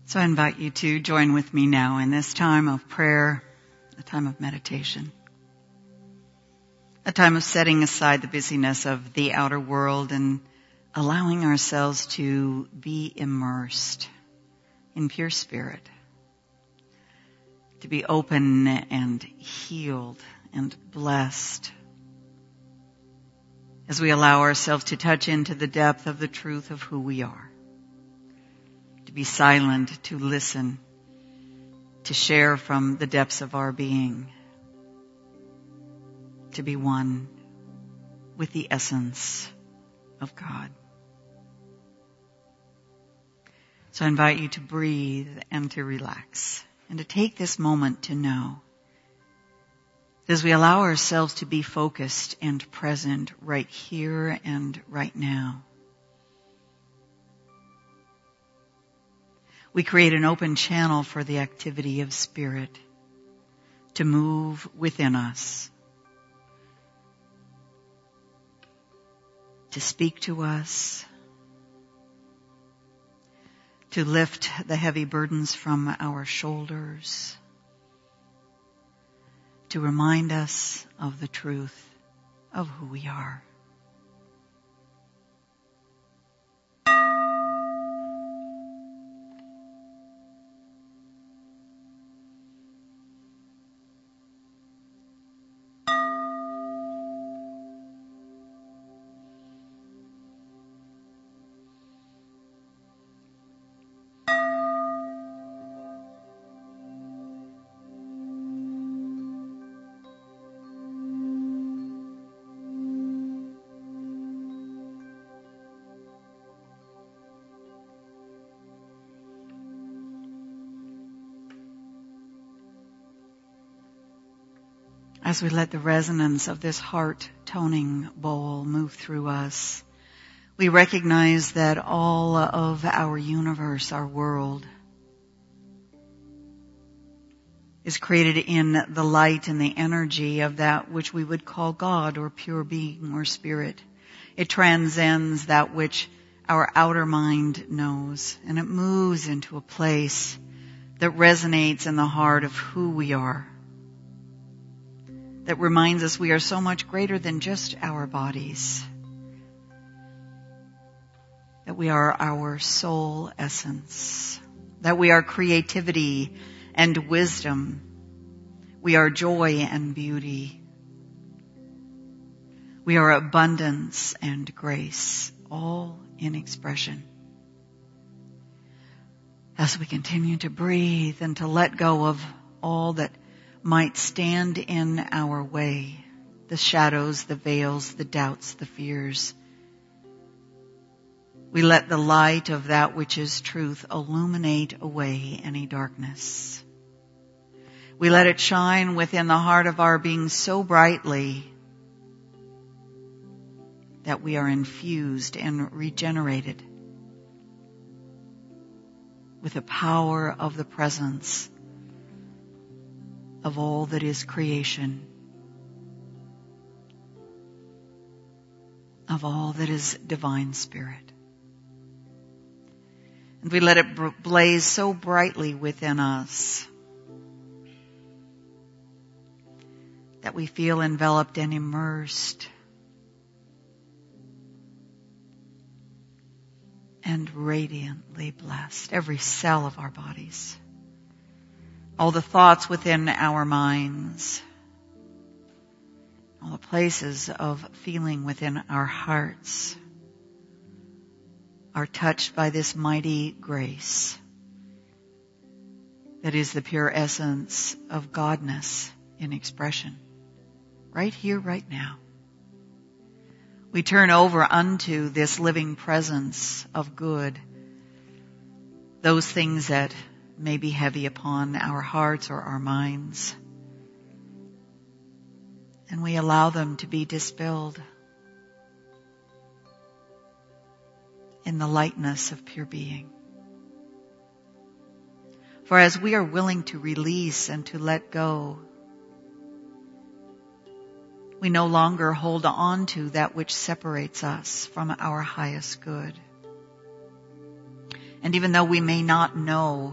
So I invite you to join with me now in this time of prayer, a time of meditation, a time of setting aside the busyness of the outer world and allowing ourselves to be immersed in pure spirit, to be open and healed and blessed as we allow ourselves to touch into the depth of the truth of who we are. To be silent, to listen, to share from the depths of our being, to be one with the essence of God. So I invite you to breathe and to relax and to take this moment to know that as we allow ourselves to be focused and present right here and right now, we create an open channel for the activity of Spirit to move within us, to speak to us, to lift the heavy burdens from our shoulders, to remind us of the truth of who we are. As we let the resonance of this heart toning bowl move through us, we recognize that all of our universe, our world, is created in the light and the energy of that which we would call God or pure being or spirit. It transcends that which our outer mind knows, and it moves into a place that resonates in the heart of who we are. That reminds us we are so much greater than just our bodies. That we are our soul essence. That we are creativity and wisdom. We are joy and beauty. We are abundance and grace, all in expression. As we continue to breathe and to let go of all that might stand in our way, the shadows, the veils, the doubts, the fears. We let the light of that which is truth illuminate away any darkness. We let it shine within the heart of our being so brightly that we are infused and regenerated with the power of the presence of all that is creation, of all that is divine spirit. And we let it blaze so brightly within us that we feel enveloped and immersed and radiantly blessed, every cell of our bodies. All the thoughts within our minds, all the places of feeling within our hearts are touched by this mighty grace that is the pure essence of Godness in expression, right here, right now. We turn over unto this living presence of good those things that may be heavy upon our hearts or our minds. And we allow them to be dispelled in the lightness of pure being. For as we are willing to release and to let go, we no longer hold on to that which separates us from our highest good. And even though we may not know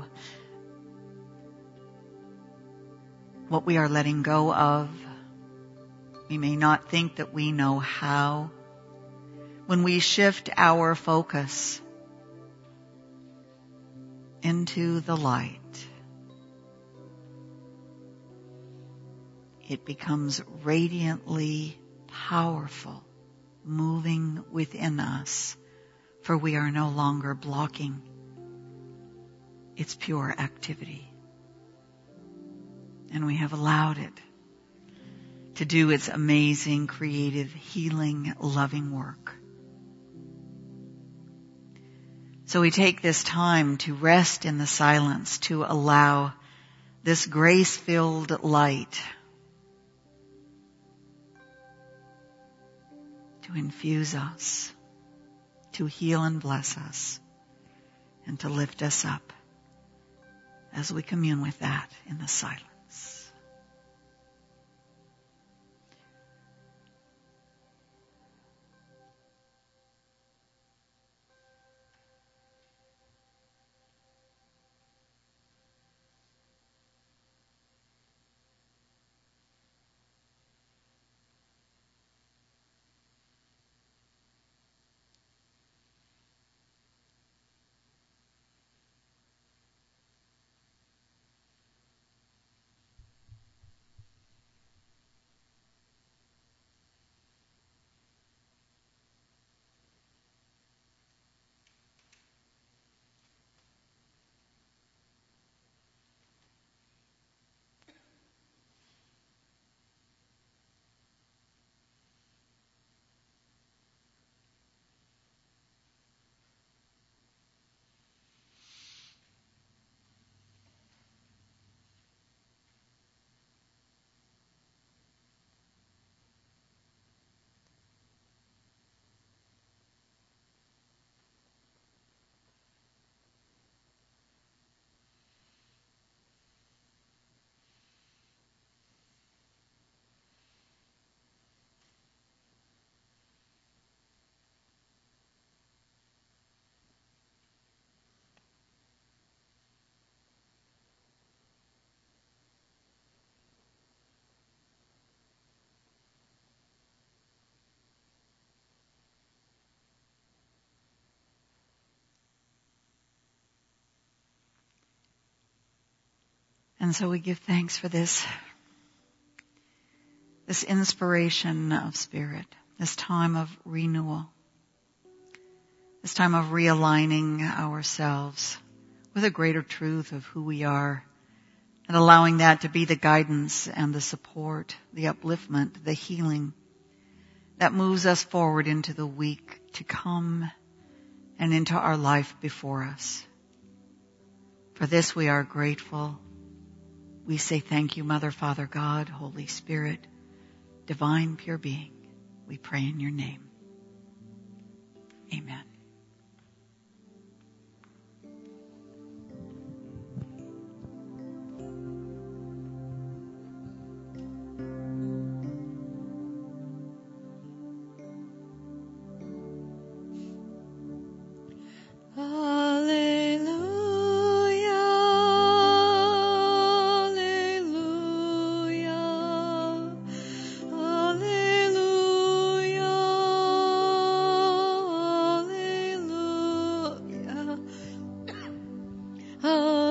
what we are letting go of, we may not think that we know how, when we shift our focus into the light, it becomes radiantly powerful, moving within us, for we are no longer blocking its pure activity. And we have allowed it to do its amazing, creative, healing, loving work. So we take this time to rest in the silence, to allow this grace-filled light to infuse us, to heal and bless us, and to lift us up as we commune with that in the silence. And so we give thanks for this inspiration of spirit, this time of renewal, this time of realigning ourselves with a greater truth of who we are, and allowing that to be the guidance and the support, the upliftment, the healing that moves us forward into the week to come and into our life before us. For this we are grateful. We say thank you, Mother, Father, God, Holy Spirit, divine, pure being. We pray in your name. Amen. Oh.